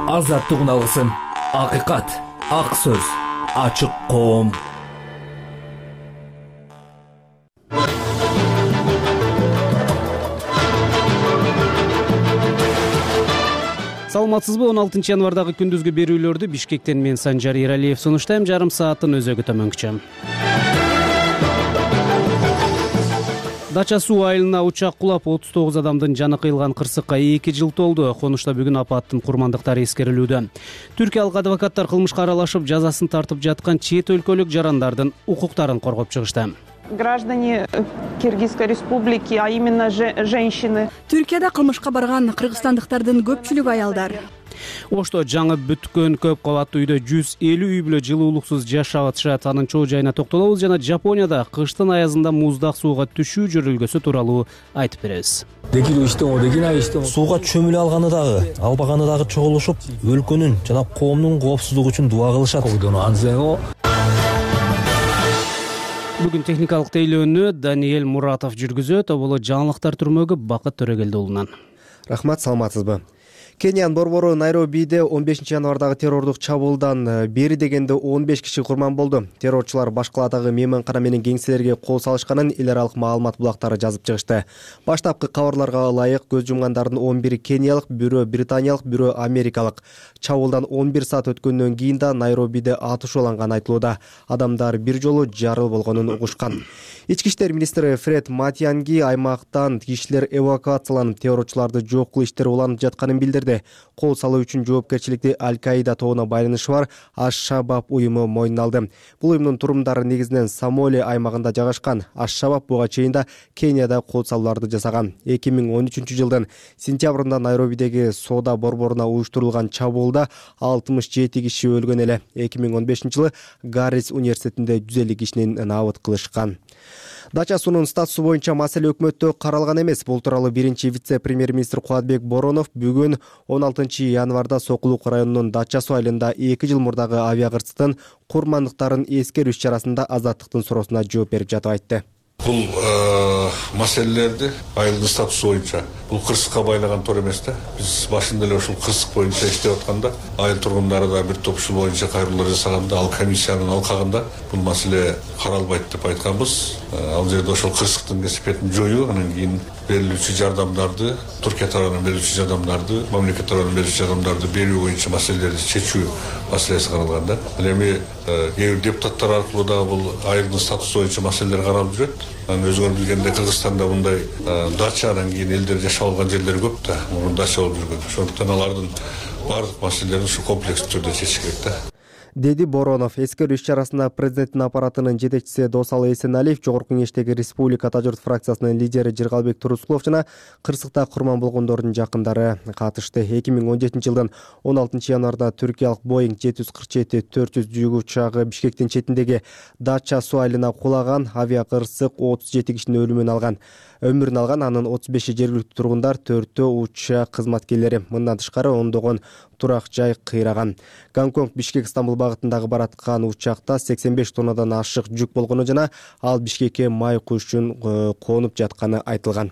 Азаттыгын алгысым. Акыйкат, ак сөз, ачык коом. Саламатсызбы? 16 январдагы күндүзгү берүүлөрдү Бишкектен мен Санжар Эралиев сунуштайм. Жарым сааттын өзөгү төмөнкүчө. Дача суу айылына учак кулап 39 адамдын жаны кыйылган кырсыкка 2 жыл толду. Конушта бүгүн апаттын курмандыктары эскерилүүдө. Түркиялык адвокаттар кылмышка аралашып жазасын тартып жаткан чет өлкөлүк жарандардын укуктарын коргоп чыгышты. Граждане Киргизской республики, а именно женщины. Түркияда кылмышка барган кыргызстандыктардын көпчүлүгү аялдар. Ошто жаңы бүткөн көп кабаттуу үйдө 150 үй бүлө жылуулуксуз жашап атышат. Анын чоо жайына токтолобуз жана Жапонияда кыштын аязында муздак сууга түшүү жөрөлгөсү тууралуу айтып беребиз. Сууга чөмүлө алганы дагы, албаганы дагы чогулушуп, өлкөнүн жана коомдун коопсуздугу үчүн дуа кылышат. Бүгүн техникалык тейлөөнү Даниэль Муратов жүргүзөт. Оболо жаңылыктар түрмөгү Бакыт Төрөгелди уулунан. Рахмат, саламатсызбы? Кениянын борбору Найробиде 15 январдагы террордук чабуулдан бери дегенде 15 киши курман болду. Террорчулар башкаладагы мейманкана менен кеңселерге кол салышканын эл аралык маалымат булактары жазып чыгышты. Баштапкы кабарларга ылайык көз жумгандардын 11 кениялык, бирөө британиялык, бирөө америкалык. Чабуулдан 11 саат өткөндөн кийин да Найробиде атышууланганы айтылууда. Адамдар бир жолу жарыл болгонун угушкан. Ички иштер министри Фред Матианги аймактан кишилер эвакуацияланып, террорчуларды жок кылуу иштери уланып жатканын билдирди. Кол салуу үчүн жоопкерчиликти Аль-Каида тобуна байланышы бар Аш-Шабаб уюму мойнуна алды. Бул уюмдун турумдары негизинен Сомали аймагында жайгашкан. Аш-Шабаб буга чейин да Кенияда кол салууларды жасаган. 2013 жылдын сентябрында Найробидеги соода борборуна уюштурулган чабуулда 67 киши өлгөн эле. 2015 жылы Гаррис университетинде 150 кишинин набыт кылышкан. Дача суунун статусу боюнча маселе өкмөттө каралган эмес. Бул тууралуу биринчи вице-премьер-министр Кубатбек Боронов бүгүн 16 январда Сокулук районунун Дача суу айылында 2 жыл мурдагы авиакырсыктын курмандыктарын эскерүү иш-чарасында азаттыктын суроосуна жооп берип жатып айтты. Бул маселелерди айылдын статусу боюнча бул кырсыкка байлаган туура эмес да. Биз башында эле ушул кырсык боюнча иштеп атканда айыл тургундары да бир топ ушул боюнча кайрылуулар жасаганда ал комиссиянын алкагында бул маселе каралбайт деп айтканбыз. Ал жерде ошол кырсыктын кесепетин жоюу, анан кийин берилүүчү жардамдарды, Түркия тарабынан берилүүчү жардамдарды, мамлекет тарабынан берилүүчү жардамдарды берүү боюнча маселелерди чечүү маселеси каралган да. Эми кээ бир депутаттар аркылуу да бул айылдын статусу боюнча маселелер каралып жүрөт. Анан өзүңөр билгендей Кыргызстанда мындай дача анан кийин элдер жашап алган жерлер көп да. Мурун дача болуп жүргөн. Ошондуктан алардын баардык маселелерин ушу комплекстүү түрдө чечиш керек да. Деди Боронов. Эскерүү иш-чарасында президенттин аппаратынын жетекчиси Досалы Эсеналиев, Жогорку Кеңештеги Республика Тажырт фракциясынын лидери Жыргалбек Турускулов жана кырсыкта курман болгондордун жакындары катышты. 2017 жылдын 16 январда түркиялык Boeing 747-400 жүк учагы Бишкектин четиндеги Дача суу айылына кулаган. Авиакырсык 37 кишинин өмүрүн алган. Анын 35 жергиликтүү тургундар, 4 учак кызматкерлери. Мындан тышкары ондогон турак жай кыйраган. Гонконг Бишкек Стамбул багытындагы бараткан учакта 85 тоннадан ашык жүк болгону жана ал Бишкекке май куюш үчүн конуп жатканы айтылган.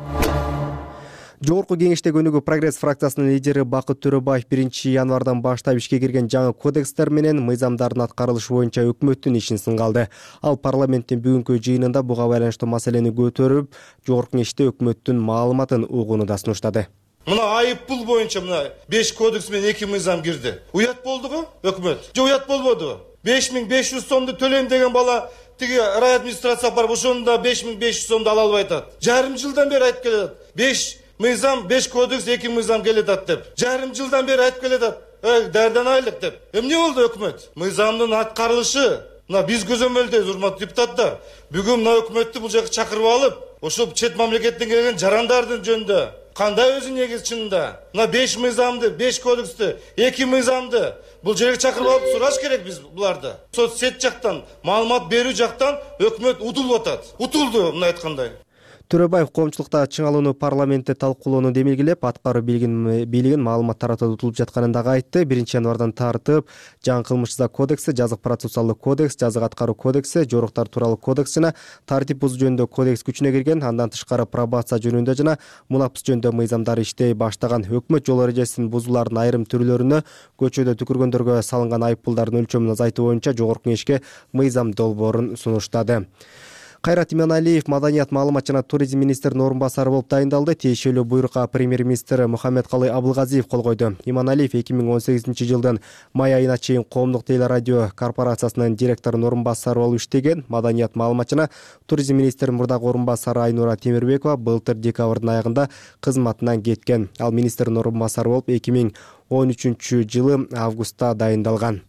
Жогорку Кеңештеги өнүгүү Прогресс фракциясынын лидери Бакыт Төрөбаев 1 январдан баштап ишке кирген жаңы кодекстер менен мыйзамдардын аткарылышы боюнча өкмөттүн ишин сынга алды. Ал парламенттин бүгүнкү жыйынында буга байланыштуу маселени көтөрүп, Жогорку Кеңеште өкмөттүн маалыматын угууну да сунуштады. Мына айыппул боюнча мына 5 кодекс менен 2 мыйзам кирди. Уят болдугу өкмөт? Жок, уят болбоду. 5500 сомду төлөйм деген бала тиги рай администрация барып ошондо 5500 сомду ала албай атат. Жарым жылдан бери айтып келет. 5 мыйзам, 5 кодекс, 2 мыйзам келет деп. Жарым жылдан бери айтып келет. Дарданайлык деп. Эмне болду өкмөт? Мыйзамдын аткарылышы. Мына биз көзөмөлдөйбүз, урматтуу депутаттар. Бүгүн мына өкмөттү бул жака чакырып алып, ошол чет мамлекеттен келген жарандардын жөнүндө кандай өзү негиз чынында? Мына 5 мыйзамды, 5 кодексти, 2 мыйзамды бул жерге чакырып алып сураш керек биз буларды. Соцсет жактан, маалымат берүү жактан өкмөт утулуп атат. Утулду мына айткандай. Төрөбаев коомчулукта чыңалууну парламентте талкуулоону демилгелеп, аткаруу бийлигин маалымат таратууга утулуп жатканын дагы айтты. 1-январдан тартып жаңы кылмыш жаза кодекси, жазык процессуалдык кодекс, жазык аткаруу кодекси, жоруктар тууралуу кодекс жана тартип бузуу жөнүндө кодекс күчүнө кирген. Андан тышкары пробация жөнүндө жана мунапыс жөнүндө мыйзамдар иштей баштаган. Өкмөт жол эрежесинин бузуулардын айрым түрлөрүнө, көчөдө түкүргөндөргө салынган айыппулдардын өлчөмүн азайтуу боюнча Жогорку Кеңешке мыйзам долбоорун сунуштады. Кайрат Иманалиев маданият, маалымат жана туризм министринин орун басары болуп дайындалды. Тиешелүү буйрукка премьер-министр Мухаммедкалый Абылгазиев кол койду. Иманалиев 2018-жылдын май айына чейин Коомдук телерадио корпорациясынын директорунун орун басары болуп иштеген. Маданият, маалымат жана туризм министринин мурдагы орун басары Айнура Темирбекова былтыр декабрдын аягында кызматынан кеткен. Ал министрдин орун басары болуп 2013-жылы августта дайындалган.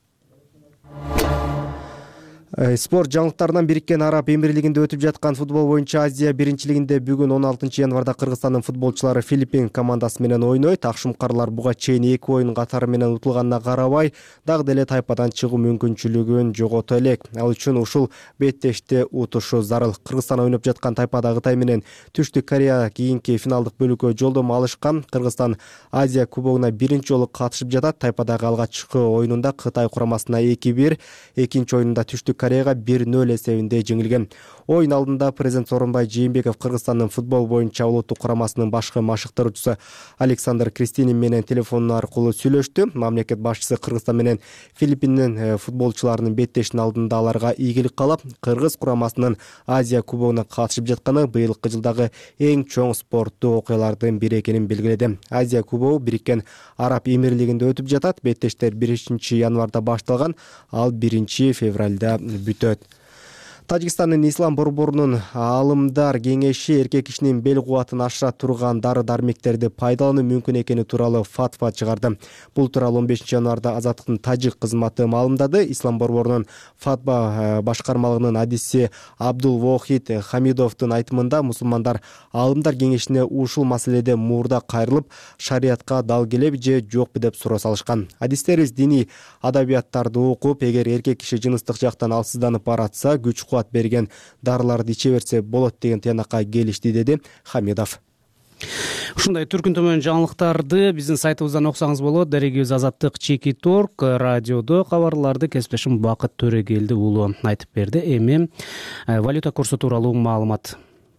Спорт жаңылыктарынан Бириккен Араб Эмирлигинде өтүп жаткан футбол боюнча Азия биринчилигинде бүгүн 16-январда Кыргызстандын футболчулары Филиппин командасы менен ойнойт. Акшумкарлар буга чейин 2 оюн катары менен утулганына карабай, дагы деле тайпадан чыгуу мүмкүнчүлүгүн жогото элек. Ал үчүн ушул беттеште утушу зарыл. Кыргызстан ойноп жаткан тайпада Кытай менен Түштүк Корея кийинки финалдык бөлүккө жолдомо алышкан. Кыргызстан Азия кубогуна биринчи жолу катышып жатат. Тайпадагы алгачкы оюнунда Кытай курамасына 2-1, экинчи оюнунда Түштүк Кореяга 1-0 эсебинде жеңилген. Оюн алдында президент Сооронбай Жээнбеков Кыргызстандын футбол боюнча улуттук курамасынын башкы машыктыруучусу Александр Кристинин менен телефон аркылуу сүйлөштү. Мамлекет башчысы Кыргызстан менен Филиппиндин футболчуларынын беттешинин алдында аларга ийгилик каалап, Кыргыз курамасынын Азия кубогуна катышып жатканы быйылкы жылдагы эң чоң спорттуу окуялардын бири экенин белгиледи. Азия кубогу Бириккен Араб Эмирлигинде өтүп жатат. Беттештер 1-январда башталган, ал 1-февралда бүтөт. Тажикстандын Ислам борборунун Аалымдар кеңеши эркек кишинин бел кубатын ашыра турган дары-дармектерди пайдалануу мүмкүн экени тууралуу фатва чыгарды. Бул тууралуу 15-январда Азаттыктын тажик кызматы маалымдады. Ислам борборунун фатва башкармалыгынын адиси Абдул Вохид Хамидовдун айтымында мусулмандар Аалымдар кеңешине ушул маселеде мурда кайрылып, шариятка дал келеби же жокпу деп суроо салышкан. Адистерибиз диний адабияттарды окуп, эгер эркек киши жыныстык жактан алсызданып баратса, күч кубат берген дарыларды иче берсе болот деген тыянакка келишти, деди Хамидов. Ушундай түркүн төмөн жаңылыктарды биздин сайтыбыздан окусаңыз болот. Дарегибиз Азаттык Чеки Торг радиодо кабарларды кесиптешим Бакыт Төрөгелди уулу айтып берди. Эми валюта курсу тууралуу маалымат.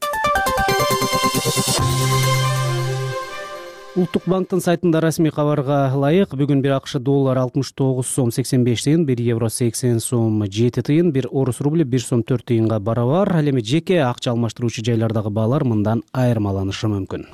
Улуттук банктын сайтында расмий кабарга ылайык бүгүн бир АКШ доллар 69 сом 85 тыйын, 1 евро 80 сом 7 тыйын, 1 орус рубли 1 сом 4 тыйынга барабар. Ал эми жеке акча алмаштыруучу жайлардагы баалар мындан айырмаланышы мүмкүн.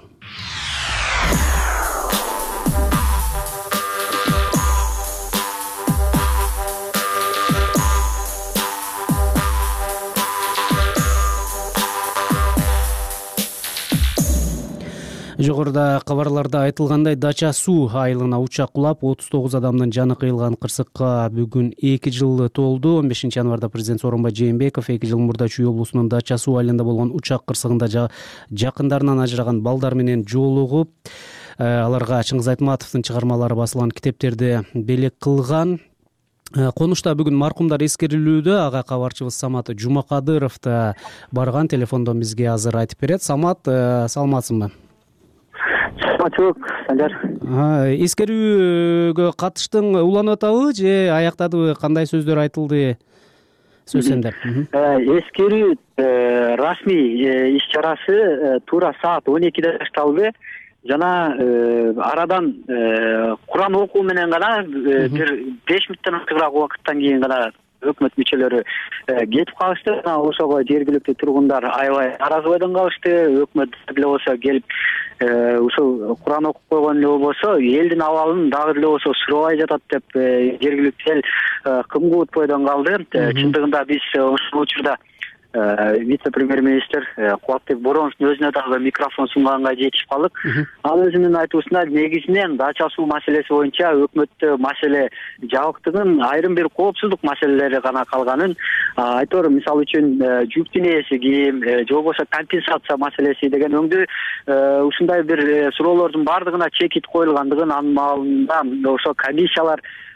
Жогоруда кабарларда айтылгандай, Дача суу айылына учак кулап 39 адамдын жаны кыйылган кырсыкка бүгүн 2 жыл толду. 15-январда президент Сооронбай Жээнбеков 2 жыл мурда Чүй облусунун Дача суу айылында болгон учак кырсыгында жакындарынан ажыраган балдар менен жолугуп, аларга Чыңгыз Айтматовдун чыгармалары басылган китептерди белек кылган. Конушта бүгүн маркумдар эскерилүүдө. Ага кабарчыбыз Самат Жумакадыров да барган, телефондон бизге азыр айтып берет. Самат, саламатсыңбы? Саламатчылык, Санжар. Эскерүүгө катыштың, уланып атабы же аяктадыбы? Кандай сөздөр айтылды? Сөз сенде. Эскерүү расмий иш чарасы туура саат 12-де башталды. Жана арадан Куран окуу менен гана бир 5 мүнөттөн артыгыраак убакыттан кийин гана өкмөт мүчөлөрү кетип калышты. Ошого жергиликтүү тургундар аябай наразы бойдон калышты. Өкмөт деле болсо келип ушул Куран окуп койгон эле болбосо, элдин абалын дагы деле болсо сурабай жатат деп жергиликтүү эл кымгуут бойдон калды. Чындыгында биз ушул учурда вице-премьер-министр Кубатбек Бороновдун өзүнө дагы микрофон сунганга жетишип калдык. Ал өзүнүн айтуусунда негизинен Дача суу маселеси боюнча өкмөттө маселе жабыктыгын, айрым бир коопсуздук маселелери гана калганын, айтор мисалы үчүн жүк дүнээси кийим же болбосо компенсация маселеси деген өңдүү ушундай бир суроолордун бардыгына чекит коюлгандыгын, анын маалында ошо комиссиялар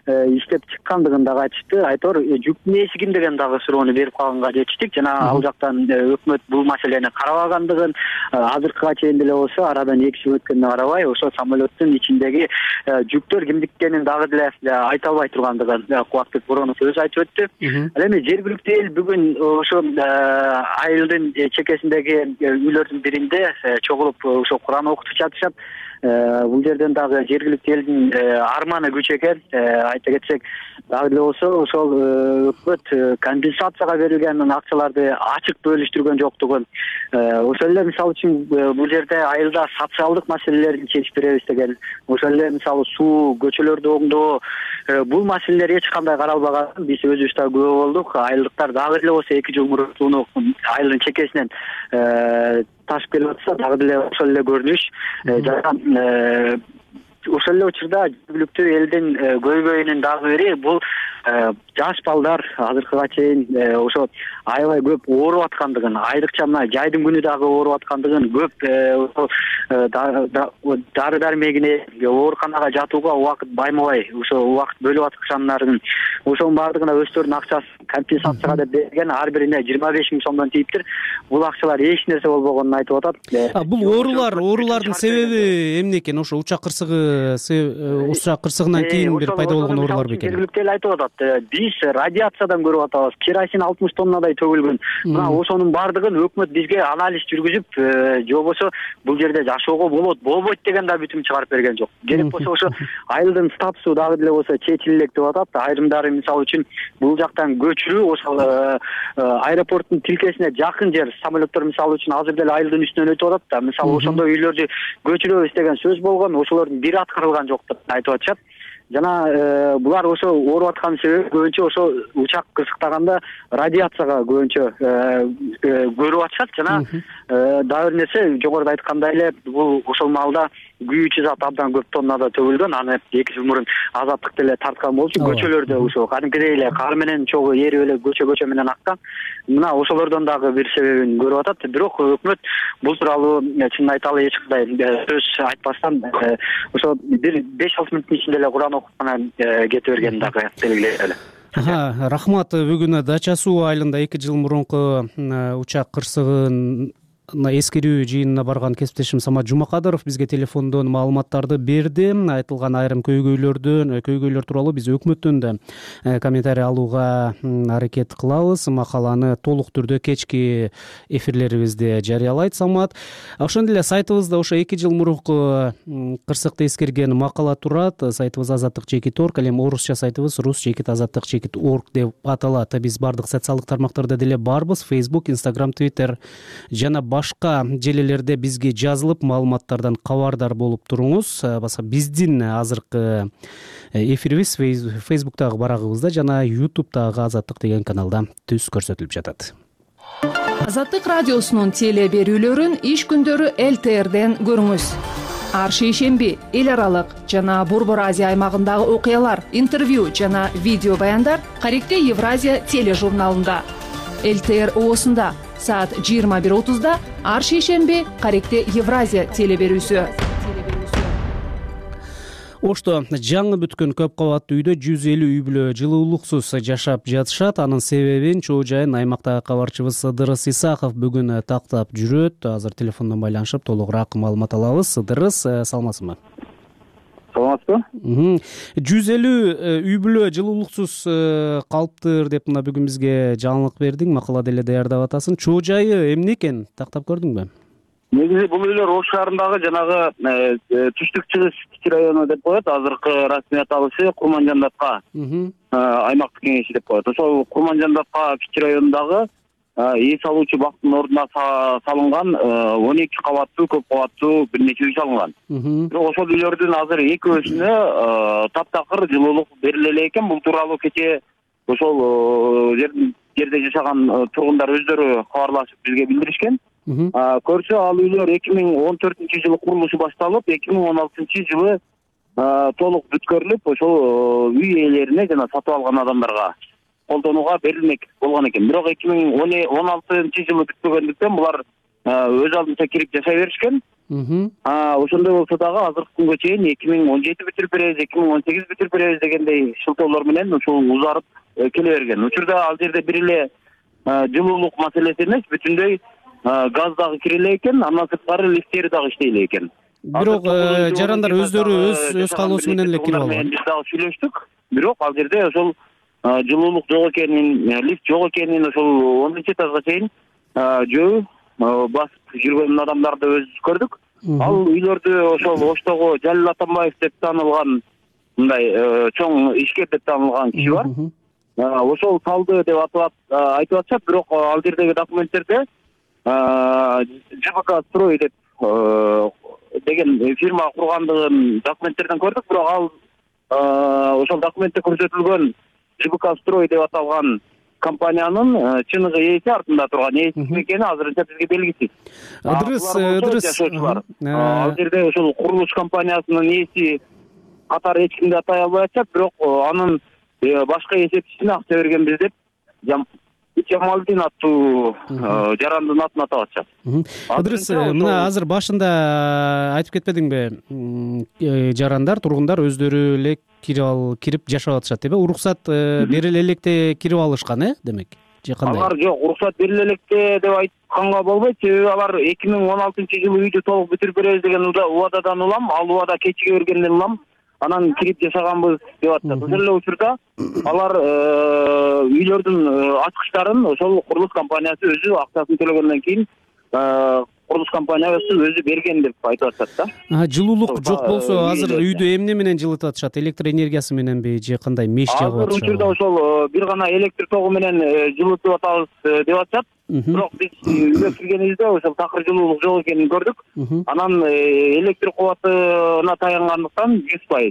иштеп чыккандыгын дагы айтышты. Айтор жүктүн ээси ким деген дагы суроону берип калганга жетиштик. Жана ал жактан өкмөт бул маселени карабагандыгын, азыркыга чейин деле болсо арадан 2 жыл өткөнүнө карабай ошо самолеттин ичиндеги жүктөр кимдиктерин дагы деле айта албай тургандыгын Кубатбек Боронов өзү айтып өттү. Ал эми жергиликтүү эл бүгүн ошо айылдын чекесиндеги үйлөрдүн биринде чогулуп ошо Куран окутуп жатышат. Бул жерден дагы жергиликтүү элдин арманы күч экен. Айта кетсек, дагы деле болсо ошол өкмөт компенсацияга берилген акчаларды ачык бөлүштүргөн жоктугун, ошол эле мисалы үчүн бул жерде айылда социалдык маселелерди чечип беребиз деген, ошол эле мисалы суу, көчөлөрдү оңдоо, бул маселелер эч кандай каралбаган. Биз өзүбүз да күбө болдук. Айылдыктар дагы деле болсо 2 жыл мурун сууну айылдын чекесинен ташып келип атса, дагы деле ошол эле көрүнүш. Ошол эле учурда жергиликтүү элдин көйгөйүнүн дагы бири бул жаш балдар азыркыга чейин ошо аябай көп ооруп аткандыгын, айрыкча мына жайдын күнү дагы ооруп аткандыгын, көп дары дармегине ооруканага жатууга убакыт баймабай, ошо убакыт бөлүп атканларын, ошонун баардыгына өздөрүнүн акчасын компенсацияга деп берген, ар бирине 25 000 сомдон тийиптир. Бул акчалар эч нерсе болбогонун айтып атат. Бул оорулардын себеби эмне экен? Ошо учак кырсыгынан кийин бир пайда болгон оорулар бекен? Жергиликтүү эл айтып атат. Биз радиациядан көрүп атабыз. Керосин 60 тоннадай төгүлгөн. Мына ошонун баардыгын өкмөт бизге анализ жүргүзүп, же болбосо бул жерде жашоого болот, болбойт деген да бүтүм чыгарып берген жок. Керек болсо ошо айылдын статусу дагы деле болсо чечилелек деп атат. Айрымдары мисалы үчүн бул жактан көчүрүү, ошол аэропорттун тилкесине жакын жер самолеттер мисалы үчүн азыр деле айылдын үстүнөн өтүп атат да. Мисалы ошондой үйлөрдү көчүрөбүз деген сөз болгон, ошолордун бири аткарылган жок деп айтып атышат. Жана булар ошо ооруп аткан себеби көбүнчө ошо учак кырсыктаганда радиацияга көбүнчө көрүп атышат. Жана дагы бир нерсе, жогоруда айткандай эле бул ошол маалда күйүүчү зат абдан көп тоннада төгүлгөн. Аны 2 жыл мурун азаттык деле тарткан болчу. Көчөлөрдө ошо кадимкидей эле кар менен чогуу эрип эле көчө менен аккан. Мына ошолордон дагы бир себебин көрүп атат. Бирок өкмөт бул тууралуу чынын айталы эч кандай сөз айтпастан ошо бир 5-6 мүнөттүн ичинде эле Куран окуткана кете бергенин дагы белгилей эле. Рахмат. Бүгүн Дача суу айылында 2 жыл мурунку учак кырсыгын эскерүү жыйынына барган кесиптешим Самат Жумакадыров бизге телефондон маалыматтарды берди. Айтылган айрым көйгөйлөр тууралуу биз өкмөттөн да комментарий алууга аракет кылабыз. Макаланы толук түрдө кечки эфирлерибизде жарыялайт Самат. Ошондой эле сайтыбызда ошо 2 жыл мурунку кырсыкты эскерген макала турат. Сайтыбыз azatlyk.org, ал эми орусча сайтыбыз rus-azatlyk.org деп аталат. Биз бардык социалдык тармактарда деле барбыз. Facebook, Instagram, Twitter жана башка желелерде бизге жазылып, маалыматтардан кабардар болуп туруңуз. Биздин азыркы эфирибиз Facebook'тагы барагыбызда жана YouTube'тагы Азаттык деген каналда түз көрсөтүлүп жатат. Азаттык радиосунун теле берүүлөрүн иш күндөрү ЛТРден көрүңүз. Ар шейшемби эл аралык жана Борбор Азия аймагындагы окуялар, интервью жана видео баяндар Каректе Евразия тележурналында. ЛТР оосунда саат 21:30-да ар шейшемби Каректе Евразия теле берүүсү. Ошто жаңы бүткөн көп кабаттуу үйдө 150 үй бүлө жылуулуксуз жашап жатышат. Анын себебин чоо жайын аймактагы кабарчыбыз Сыдырыс Исаков бүгүн тактап жүрөт. Азыр телефондон байланышып толугураак маалымат алабыз. Сыдырыс, саламатсызбы? Саламатсызбы? 150 үй бүлө жылуулуксуз калыптыр деп мына бүгүн бизге жаңылык бердиң, макала деле даярдап атасың. Чоо жайы эмне экен, тактап көрдүңбү? Негизи бул үйлөр Ош шаарындагы жанагы түштүк чыгыш кичи району деп коет. Азыркы расмий аталышы Курманжандатка аймактык кеңеши деп коет. Ошол Курманжандатка кичи районундагы эс алуучу бактын ордуна салынган 12 кабаттуу көп кабаттуу бир нече үй салынган. Бирок ошол үйлөрдүн азыр экөөсүнө таптакыр жылуулук бериле элек экен. Бул тууралуу кечээ ошол жерде жашаган тургундар өздөрү кабарлашып бизге билдиришкен. Көрсө ал үйлөр 2014-жылы курулушу башталып, 2016-жылы толук бүткөрүлүп, ошол үй ээлерине жана сатып алган адамдарга колдонууга берилмек болгон экен. Бирок 2016-жылы бүткөргөндүктөн булар өз алдынча кирип жашай беришкен. Ошондой болсо дагы азыркы күнгө чейин 2017 бүтүрүп беребиз, 2018 бүтүрүп беребиз дегендей шылтоолор менен ушул узарып келе берген. Учурда ал жерде бир эле жылуулук маселеси эмес, бүтүндөй газ дагы кире эле экен, андан сырткары лифттери дагы иштей эле экен. Бирок жарандар өздөрү өз каалоосу менен эле кирип алган. Биз дагы сүйлөштүк, бирок ал жерде ошол жылуулук жок экенин, лифт жок экенин ошол 10 этажга чейин жөө басып жүргөн адамдарды өзүбүз көрдүк. Ал үйлөрдү ошол Оштогу Жалил Атамбаев деп таанылган мындай чоң ишкер деп таанылган киши бар. Ошол салды деп айтып атышат, бирок ал жердеги документтерде ЖБК строй деп деген фирма кургандыгын документтерден көрдүк, бирок ал ошол документте көрсөтүлгөн ЖБК строй деп аталган компаниянын чыныгы ээси артында турган ээси экени азырынча бизге белгисиз. Жашоочулар ал жерде ошол курулуш компаниясынын ээси катары эч кимди атай албай атышат, бирок анын башка эсепчисине акча бергенбиз деп Жамалдин аттуу жарандын атын атап атышат. Ыдырыс, мына азыр башында айтып кетпедиңби, жарандар, тургундар өздөрү эле кирип жашап атышат деп, уруксат бериле электе кирип алышкан, демек? Же кандай? Алар жок, уруксат бериле электе деп айтканга болбойт, себеби алар 2016-жылы үйдү толук бүтүрүп беребиз деген убададан улам, ал убада кечиге бергенден улам анан кирип жашаганбыз деп атышат. Ошол эле учурда алар үйлөрдүн ачкычтарын ошол курулуш компаниясы өзү акчасын төлөгөндөн кийин курулуш компаниясы өзү берген деп айтып атышат да. Жылуулук жок болсо азыр үйдү эмне менен жылытып атышат? Электр энергиясы мененби же кандай меш жагып атышат? Азыр учурда ошол бир гана электр тогу менен жылытып атабыз деп атышат. Бирок биз үйгө киргенибизде ошол такыр жылуулук жок экенин көрдүк. Анан электр кубатына таянгандыктан 100%.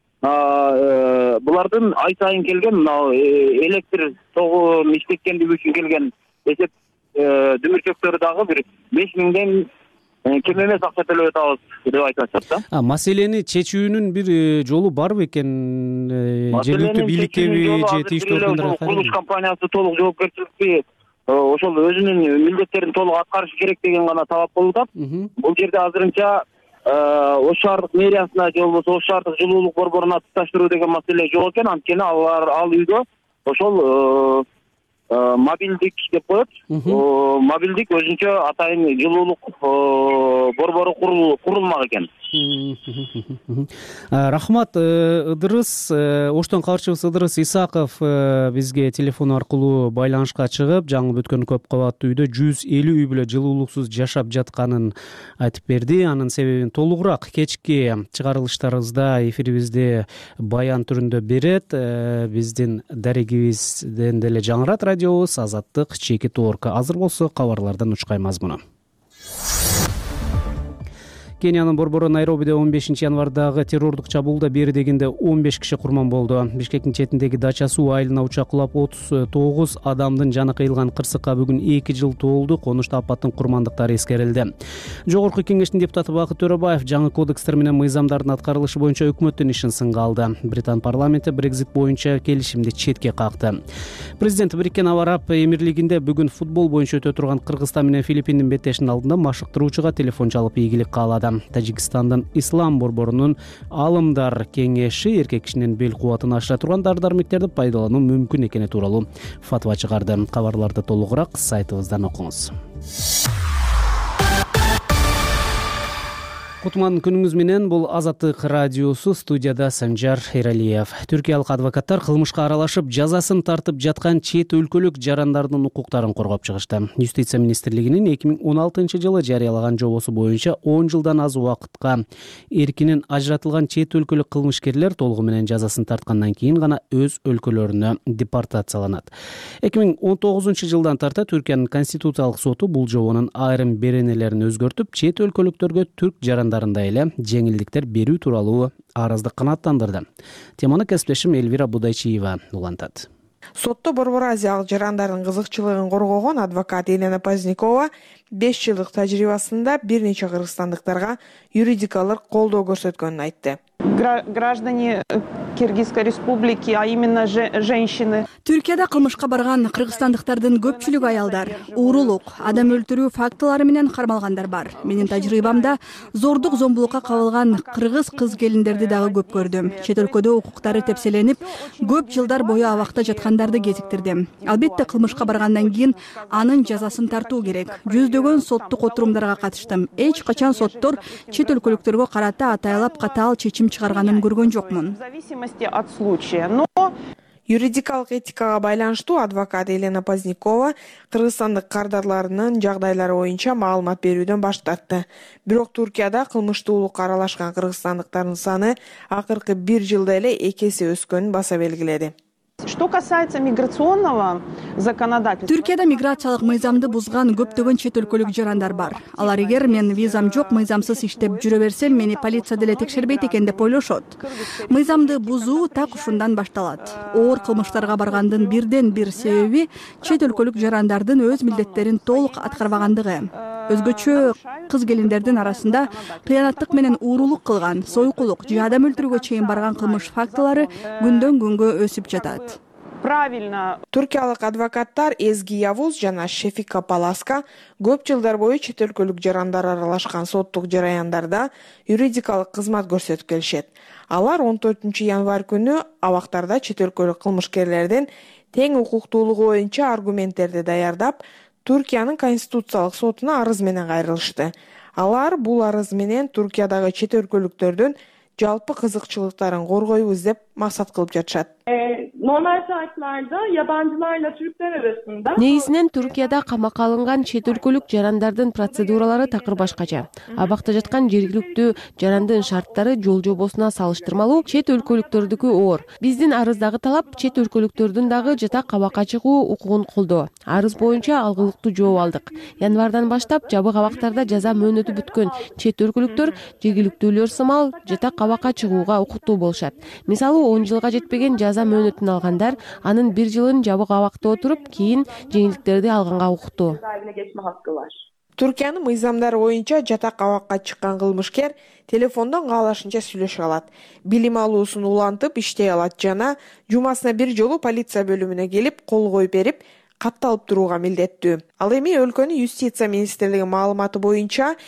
Булардын ай сайын келген электр тогун иштеткендиги үчүн келген эсеп дүмүрчөктөрү дагы бир 5000ден кем эмес акча төлөп атабыз деп айтып атышат да. Маселени чечүүнүн бир жолу барбы экен? Жергиликтүү бийликтеби же тийиштүү органдарга? Курулуш компаниясы толук жоопкерчиликти ошол өзүнүн милдеттерин толук аткарышы керек деген гана талап болуп атат. Бул жерде азырынча Ош шаардык мэриясына же болбосо Ош шаардык жылуулук борборуна тутташтыруу деген маселе жок экен, анткени ал үйдө ошол мобилдик деп коет. Мобилдик өзүнчө атайын жылуулук борбору курулмак экен. Рахмат, Ыдырыс. Оштон кабарчыбыз Ыдырыс Исаков бизге телефон аркылуу байланышка чыгып, жаңы бүткөн көп кабаттуу үйдө 150 үй бүлө жылуулуксуз жашап жатканын айтып берди. Анын себебин толугураак кечки чыгарылыштарыбызда, эфирибизде баян түрүндө берет. Биздин дарегибизден деле жаңырат радиобуз Азаттык чеки тоорка. Азыр болсо кабарлардан учкай мазмуну. Кениянын борбору Найробиде 15 январдагы террордук чабуулда бери дегенде 15 киши курман болду. Бишкектин четиндеги Дача суу айылына учак кулап 39 адамдын жаны кыйылган кырсыкка бүгүн 2 жыл толду. Конушта апаттын курмандыктары эскерилди. Жогорку кеңештин депутаты Бакыт Төрөбаев жаңы кодекстер менен мыйзамдардын аткарылышы боюнча өкмөттүн ишин сынга алды. Британ парламенти Брекзит боюнча келишимди четке какты. Президент Бириккен Аба Араб Эмирлигинде бүгүн футбол боюнча өтө турган Кыргызстан менен Филиппиндин беттешинин алдында машыктыруучуга телефон чалып ийгилик каалады. Тажикстандын Ислам борборунун Алымдар кеңеши эркек кишинин бел кубатын ашыра турган дары-дармектерди пайдалануу мүмкүн экени тууралуу фатва чыгарды. Кабарларды толугураак сайтыбыздан окуңуз. Кутман күнүңүз менен, бул Азаттык радиосу, студияда Санжар Эралиев. Түркиялык адвокаттар кылмышка аралашып жазасын тартып жаткан чет өлкөлүк жарандардын укуктарын коргоп чыгышты. Юстиция министрлигинин 2016-жылы жарыялаган жобосу боюнча 10 жылдан аз убакытка эркинен ажыратылган чет өлкөлүк кылмышкерлер толугу менен жазасын тарткандан кийин гана өз өлкөлөрүнө депортацияланат. 2019-жылдан тарта Түркиянын конституциялык соту бул жобонун айрым беренелерин өзгөртүп, чет өлкөлүктөргө түрк жарандарында эле жеңилдиктер берүү тууралуу арызды канааттандырды. Теманы кесиптешим Эльвира Будайчиева улантат. Сотто Борбор Азиялык жарандардын кызыкчылыгын коргогон адвокат Елена Позднякова 5 жылдык тажрыйбасында бир нече кыргызстандыктарга юридикалык колдоо көрсөткөнүн айтты. Граждане Киргизской республики, а именно женщины. Түркияда кылмышка барган кыргызстандыктардын көпчүлүгү аялдар. Уурулук, адам өлтүрүү фактылары менен кармалгандар бар. Менин тажрыйбамда зордук, зомбулукка кабылган кыргыз кыз келиндерди дагы көп көрдүм. Чет өлкөдө укуктары тепселенип, көп жылдар бою абакта жаткандарды кезиктирдим. Албетте кылмышка баргандан кийин анын жазасын тартуу керек. Жүздөгөн соттук отурумдарга катыштым. Эч качан соттор чет өлкөлүктөргө карата атайлап катаал чечим чыгарганын көргөн жокмун. В зависимости от случая. Но Юридикалык этикага байланыштуу адвокат Елена Позднякова кыргызстандык кардарларынын жагдайлары боюнча маалымат берүүдөн баш тартты. Бирок Туркияда кылмыштуулукка аралашкан кыргызстандыктардын саны акыркы 1 жылда эле 2 эсе өскөнүн баса белгиледи. что касается миграционного законодательства. Түркияда миграциялык мыйзамды бузган көптөгөн чет өлкөлүк жарандар бар. Алар эгер мен визам жок, мыйзамсыз иштеп жүрө берсем, мени полиция деле текшербейт экен деп ойлошот. Мыйзамды бузуу так ушундан башталат. Оор кылмыштарга баргандын бирден бир себеби чет өлкөлүк жарандардын өз милдеттерин толук аткарбагандыгы. Өзгөчө кыз келиндердин арасында кыянаттык менен уурулук кылган, сойкулук же адам өлтүрүүгө чейин барган кылмыш фактылары күндөн күнгө өсүп жатат. Правильно. Туркиялык адвокаттар Эзги Явуз жана Шефика Паласка көп жылдар бою чет өлкөлүк жарандар аралашкан соттук жараяндарда юридикалык кызмат көрсөтүп келишет. Алар 14 январь күнү абактарда чет өлкөлүк кылмышкерлердин тең укуктуулугу боюнча аргументтерди даярдап, Туркиянын конституциялык сотуна арыз менен кайрылышты. Алар бул арыз менен Туркиядагы чет өлкөлүктөрдүн жалпы kızıkçılıkların korgoyubuz деп maksat kılıp жатышат. Normal şartlarda yabancılarla Türkler arasında негизинен Туркияда камакка алынган чет өлкөлүк жарандардын процедуралары такыр башкача. Абакта жаткан жергиликтүү жарандын шарттары жол жобосуна салыштырмалуу чет өлкөлүктөрдүкү оор. Биздин арыздагы талап чет өлкөлүктөрдүн дагы жатак абакка чыгуу укугун колдоо. Арыз боюнча алгылыктуу жооп алдык. Январдан баштап жабык абактарда жаза мөөнөтү бүткөн чет өлкөлүктөр жергиликтүүлөр сымал жатак абакка чыгууга укуктуу болушат. Мисалы 10 жылга жетпеген жаза мөөнөтүн алгандар анын 1 жылын жабык абакта отуруп, кийин жеңилдиктерди алганга укуктуу. Түркиянын мыйзамдары боюнча жатак абакка чыккан кылмышкер телефондон каалашынча сүйлөшө алат. Билим алуусун улантып иштей алат жана жумасына 1 жолу полиция бөлүмүнө келип кол коюп берип, катталып турууга милдеттүү. Ал эми өлкөнүн юстиция министрлиги маалыматы боюнча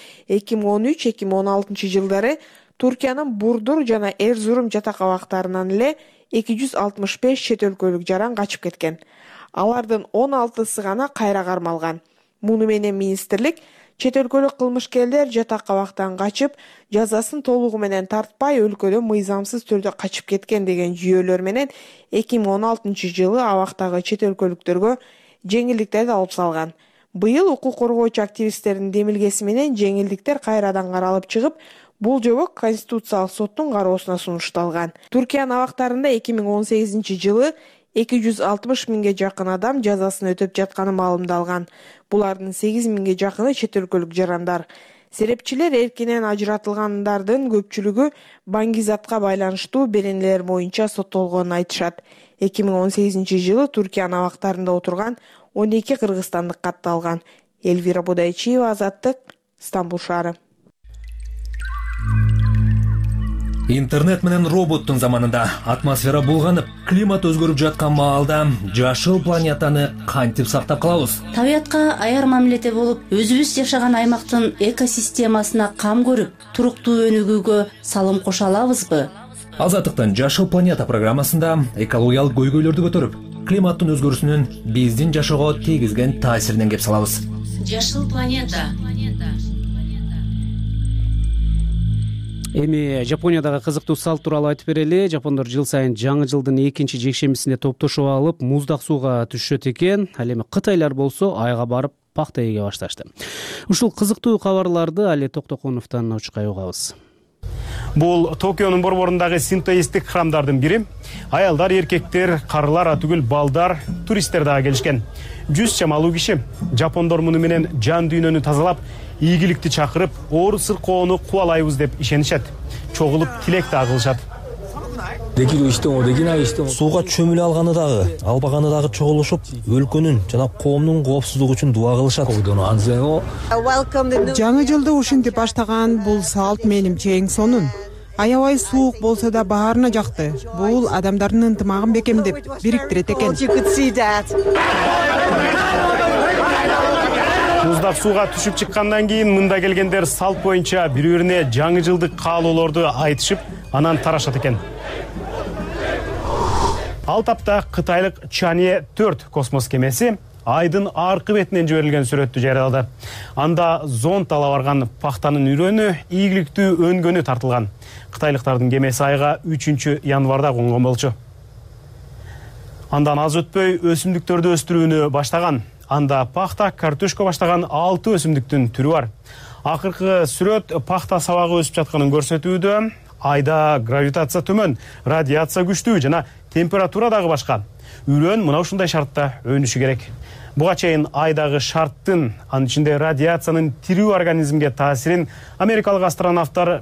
2013-2016 жылдары Туркиянын Бурдур жана Эрзурум жатак абактарынан эле 265 чет өлкөлүк жаран качып кеткен. Алардын 16сы гана кайра кармалган. Муну менен министрлик чет өлкөлүк кылмышкерлер жатак абактан качып, жазасын толугу менен тартпай өлкөдөн мыйзамсыз түрдө качып кеткен деген жүйөлөр менен 2016 жылы абактагы чет өлкөлүктөргө жеңилдиктерди алып салган. Быйыл укук коргоочу активисттердин демилгеси менен жеңилдиктер кайрадан каралып чыгып, бул жобо Конституциялык соттун кароосуна сунушталган. Түркиянын абактарында 2018 жылы 260 миңге жакын адам жазасын өтөп жатканы маалымдалган. Булардын 8 миңге жакыны чет өлкөлүк жарандар. Серепчилер эркинен ажыратылгандардын көпчүлүгү баңгизатка байланыштуу беренелер боюнча соттолгонун айтышат. 2018 жылы Түркиянын абактарында отурган 12 кыргызстандык катталган. Эльвира Будайчиева, Азаттык, Стамбул шаары. Интернет менен роботтун заманында атмосфера булганып, климат өзгөрүп жаткан маалда жашыл планетаны кантип сактап калабыз? Табиятка аяр мамиледе болуп, өзүбүз жашаган аймактын экосистемасына кам көрүп, туруктуу өнүгүүгө салым кошо алабызбы? Азаттыктын Жашыл планета программасында экологиялык көйгөйлөрдү көтөрүп, климаттын өзгөрүүсүнүн биздин жашоого тийгизген таасиринен кеп салабыз. Жашыл планета. Эми Жапониядагы кызыктуу салт тууралуу айтып берели. Жапондор жыл сайын жаңы жылдын 2 жекшембисинде топтошуп алып, муздак сууга түшөт экен. Ал эми кытайлар болсо айга барып пахта эге башташты. Ушул кызыктуу кабарларды Али Токтоконовдон учкай угабыз. Бул Токионун борборундагы синтоисттик храмдардын бири. Аялдар, эркектер, карылар, түгүл балдар, туристтер дагы келишкен. 100 чамалуу киши жапондор муну менен жан дүйнөнү тазалап, ийгиликти чакырып, оор сыркоону кубалайбыз деп ишенишет. Чогулуп тилек да кылышат. Сууга чөмүлө алганы дагы, албаганы дагы чогулушуп, өлкөнүн жана коомдун коопсуздугу үчүн дуа кылышат. Жаңы жылды ушинтип баштаган бул салт менимче эң сонун. аябай суук болсо да баарына жакты. Бул адамдардын ынтымагын бекемдеп, бириктирет экен. Муздак сууга түшүп чыккандан кийин мында келгендер салт боюнча бири-бирине жаңы жылдык каалоолорду айтышып, анан тарашат экен. Ал тапта кытайлык Чанье 4 космос кемеси айдын аркы бетинен жиберилген сүрөттү жарыялады. Анда зонд ала барган пахтанын үрөнү, ийгиликтүү өнгөнү тартылган. Кытайлыктардын кемеси айга 3 январда конгон болчу. Андан аз өтпөй өсүмдүктөрдү өстүрүүнү баштаган. Анда пахта, картошка баштаган 6 өсүмдүктүн түрү бар. Акыркы сүрөт пахта сабагы өсүп жатканын көрсөтүүдө. Айда гравитация төмөн, радиация күчтүү жана температура дагы башка. Үрөн мына ушундай шартта өнүшү керек. Буга чейин айдагы шарттын, анын ичинде радиациянын тирүү организмге таасирин америкалык астронавттар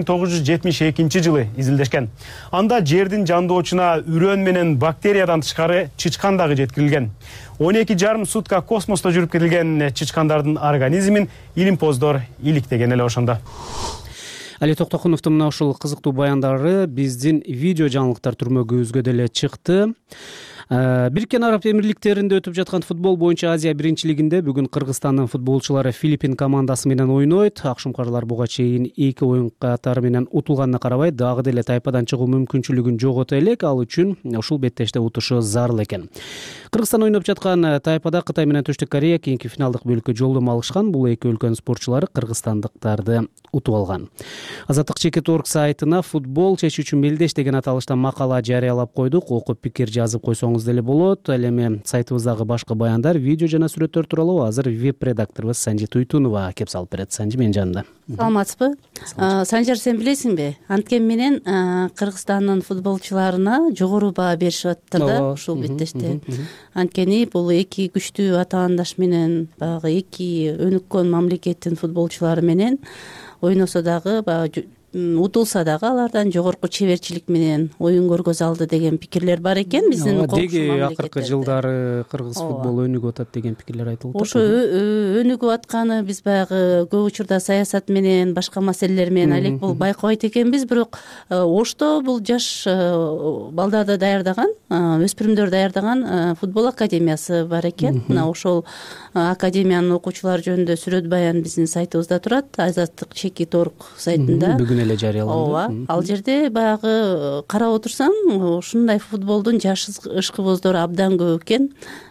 1972 жылы изилдешкен. Анда жердин жандоочуна үрөн менен бактериядан тышкары чычкан дагы жеткирилген. 12,5 сутка космосто жүрүп келген чычкандардын организмин илимпоздор иликтеген эле ошондо. Али Токтокуновдун мына ушул кызыктуу баяндары биздин видео жаңылыктар түрмөгүбүзгө деле чыкты. Бириккен Араб Эмирликтеринде өтүп жаткан футбол боюнча Азия биринчилигинде бүгүн Кыргызстандын футболчулары Филиппин командасы менен ойнойт. Акшумкарлар буга чейин 2 оюн катары менен утулганына карабай, дагы деле тайпадан чыгуу мүмкүнчүлүгүн жогото элек. Ал үчүн ушул беттеште утушу зарыл экен. Кыргызстан ойноп жаткан тайпада Кытай менен Түштүк Корея кийинки финалдык бөлүккө жолдомо алышкан. Бул эки өлкөнүн спортчулары кыргызстандыктарды утуп алган. Азаттык Чекит.орг сайтына футбол чечүүчү мелдеш деген аталышта макала жарыялап койдук. Окуп пикир жазып койсоңуз деле болот. Ал эми сайтыбыздагы башка баяндар, видео жана сүрөттөр тууралуу азыр веб-редакторубуз Санжи Туйтунова кеп салып берет. Санжи менин жанымда. Саламатсызбы? Санжар, сен билесиңби? Анткени менен Кыргызстандын футболчуларына жогору баа беришип атыптыр да ушул беттеште. Анткени бул эки күчтүү атаандаш менен баягы эки өнүккөн мамлекеттин футболчулары менен ойносо дагы утулса дагы алардан жогорку чеберчилик менен оюн көргөзө алды деген пикирлер бар экен биздин деги акыркы жылдары кыргыз футболу өнүгүп атат деген пикирлер айтылып атат. Ошо өнүгүп атканы биз баягы көп учурда саясат менен башка маселелер менен элек бул байкабайт экенбиз, бирок Ошто бул жаш балдарды даярдаган, өспүрүмдөр даярдаган футбол академиясы бар экен. Мына ошол академиянын окуучулары жөнүндө сүрөт баян биздин сайтыбызда турат, Азаттык Чекит.орг сайтында. Эле жарыяланды. Ооба, ал жерде баягы карап отурсаң, ушундай футболдун жаш ышкыбоздору абдан көп экен.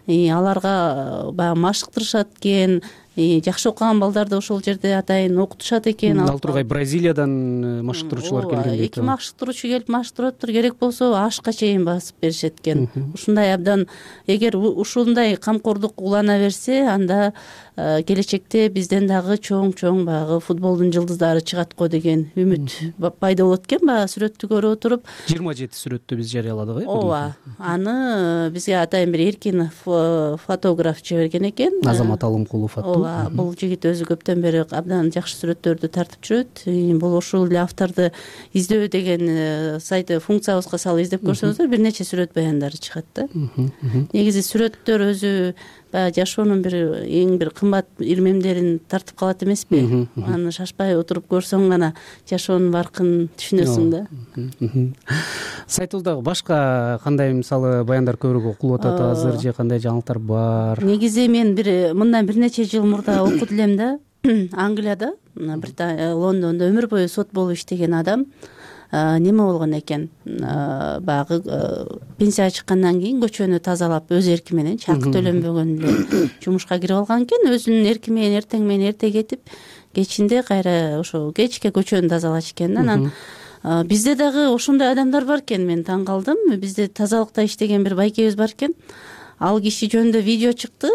Аларга баягы машыктырышат экен. Жакшы окуган балдарды ошол жерде атайын окутушат экен. Ал тургай Бразилиядан машыктыруучулар келген дейт. Эки машыктыруучу келип машыктырыптыр, керек болсо ашка чейин басып беришет экен. Ушундай абдан, эгер ушундай камкордук улана берсе, анда келечекте бизден дагы чоң баягы футболдун жылдыздары чыгат го деген үмүт пайда болот экен. Баягы сүрөттү көрүп отуруп 27 сүрөттү биз жарыяладык, Ооба. Аны бизге атайын бир эркин фотограф жиберген экен. Азамат Алымкулов аттуу. Бул жигит өзү көптөн бери абдан жакшы сүрөттөрдү тартып жүрөт. Бул ошол эле авторду издөө деген сайты функциябызга салып издеп көрсөңүздөр бир нече сүрөт баяндары чыгат да. Негизи сүрөттөр өзү жашоонун эң бир кымбат ирмемдерин тартып калат эмеспи? Аны шашпай отуруп көрсөң гана жашоонун баркын түшүнөсүң да. Сайтыбыздагы башка кандай мисалы баяндар көбүрөөк окулуп атат азыр же кандай жаңылыктар бар? Негизи мен мындан бир нече жыл мурда окуп элем да. Англияда, Лондондо өмүр бою сот болуп иштеген адам неме болгон экен, баягы пенсияга чыккандан кийин көчөнү тазалап өз эрки менен, чакы төлөнбөгөн эле жумушка кирип алган экен. Өзүнүн эрки менен эртең менен эрте кетип, кечинде кайра ошо кечке көчөнү тазалачу экен да. Анан бизде дагы ошондой адамдар бар экен, мен таң калдым. Бизде тазалыкта иштеген бир байкебиз бар экен. Ал киши жөнүндө видео чыкты.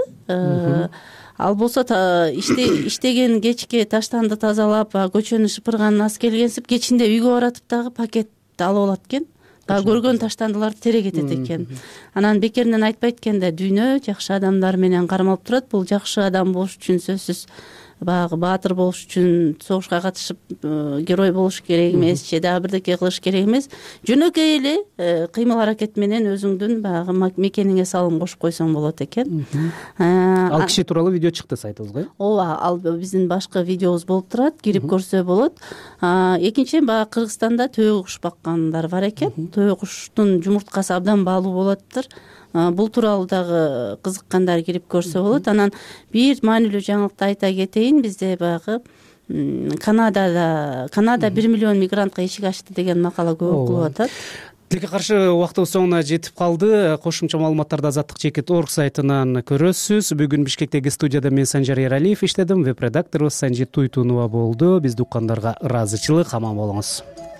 Ал болсо иштеген кечке таштанды тазалап, көчөнү шыпырганын аз келгенсип, кечинде үйгө баратып дагы пакет алып алат экен. Көргөн таштандыларды тере кетет экен. Анан бекеринен айтпайт экен да, дүйнө жакшы адамдар менен кармалып турат. Бул жакшы адам болуш үчүн сөзсүз баягы баатыр болуш үчүн согушка катышып герой болуш керек эмес же дагы бирдеке кылыш керек эмес, жөнөкөй эле кыймыл аракет менен өзүңдүн баягы мекениңе салым кошуп койсоң болот экен. Ал киши тууралуу видео чыкты сайтыбызга. Ооба, ал биздин башкы видеобуз болуп турат, кирип көрсө болот. Экинчиден баягы Кыргызстанда төөк куш баккандар бар экен. Төөк куштун жумурткасы абдан баалуу болоттур. Бул тууралуу дагы кызыккандар кирип көрсө болот. Анан бир маанилүү жаңылыкты айта кетейин. Бизде баягы Канада 1 миллион мигрантка эшик ачты деген макала көп окулуп атат. Тилекке каршы убактыбыз соңуна жетип калды. Кошумча маалыматтарды Азаттык.org сайтынан көрөсүз. Бүгүн Бишкектеги студияда мен Санжар Эралиев иштедим. Веб редакторубуз Санжит Туйтунова болду. Бизди уккандарга ыраазычылык, аман болуңуз.